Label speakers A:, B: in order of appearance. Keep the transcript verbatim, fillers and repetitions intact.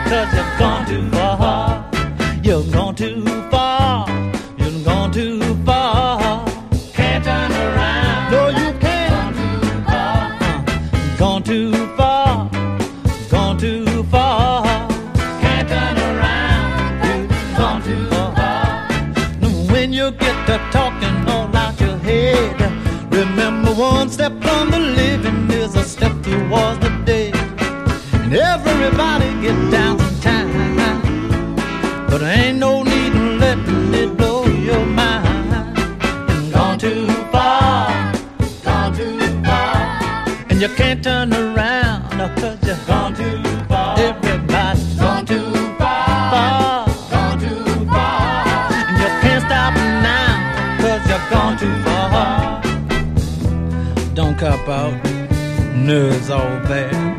A: 'cause you've gone too far. You've gone too far. You've gone too far.
B: Can't turn around.
A: No, you can't.
B: Gone too far.
A: Uh, gone too far. Gone too far.
B: Can't turn around.
A: You've
B: Gone too far.
A: When you get to talking all out your head, remember one step from the living is a step towards the dead. And everybody get down sometime, but there ain't no need in letting it blow your mind. Gone too far,
B: Gone too far.
A: and you can't turn around 'cause you've
B: Gone too far.
A: everybody
B: Gone too far.
A: far.
B: Gone too far.
A: And you can't stop now 'cause you've gone too far. Don't cop out, nerves all bad.